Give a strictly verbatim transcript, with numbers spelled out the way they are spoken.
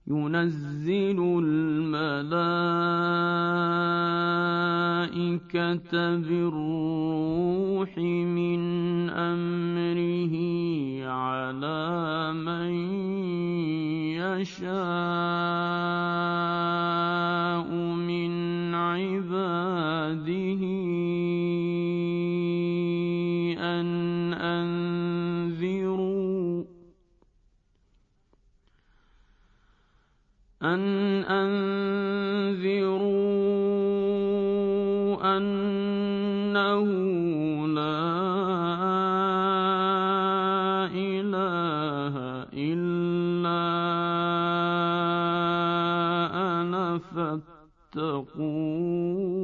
يُنَزِّلُ الْمَلَائِكَةَ بِالرُّوحِ مِنْ أَمْرِهِ عَلَىٰ مَن يَشَاءُ مِنْ عِبَادِهِ أَنْ أَنذِرُوا أَنْ أَنذِرُوا أَنَّهُ لَا إِلَٰهَ إِلَّا أَنَا فَاتَّقُونِ